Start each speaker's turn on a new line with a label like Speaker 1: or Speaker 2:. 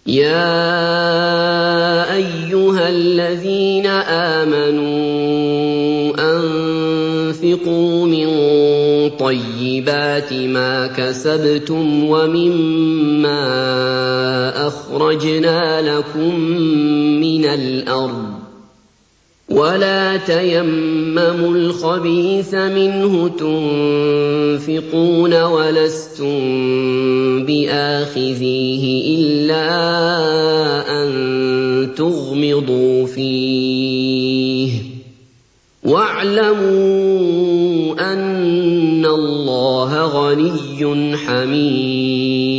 Speaker 1: يَا أَيُّهَا الَّذِينَ آمَنُوا أَنفِقُوا مِن طَيِّبَاتِ مَا كَسَبْتُمْ وَمِمَّا أَخْرَجْنَا لَكُم مِّنَ الْأَرْضِ وَلَا تَيَمَّمُوا الْخَبِيثَ مِنْهُ تُنفِقُونَ وَلَسْتُم بِآخِذِيهِ إِلَّا أَن تُغْمِضُوا فِيهِ ۚ وَاعْلَمُوا أَنَّ اللَّهَ غَنِيٌّ حَمِيدٌ